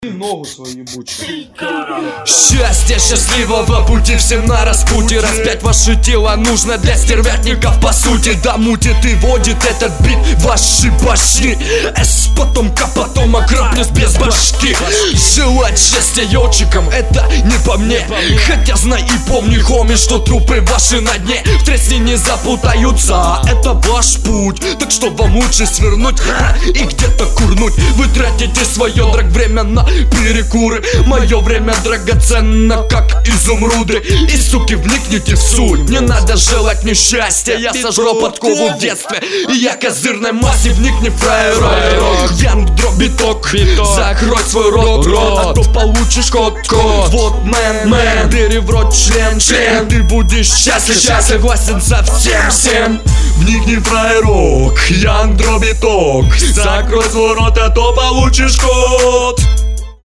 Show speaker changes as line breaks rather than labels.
Ногу свою ебучую.
Счастье счастливого пути всем на распутье. Распять ваше тело нужно для стервятников по сути. Да мутит и водит этот бит ваши башни. Потом потом окроплюсь без башки. Желать счастья ёлчикам это не по мне. Хотя знай и помни, хоми, что трупы ваши на дне в трясине не запутаются. Это ваш путь, так что вам лучше свернуть и где-то курнуть. Вы тратите свое время на перекуры. Мое время драгоценно, как изумруды. И, суки, вникните в суть. Не надо желать мне счастья. Я сожрал подкову в детстве, и я козырной массе. Вникни, фраерок. Янг дроп биток. Закрой свой рот, а то получишь код. Вот мэн, бери в рот член. Ты будешь счастлив, согласен со всем. Вникни, фраерок. Янг дроп биток. Закрой свой рот, а то получишь код.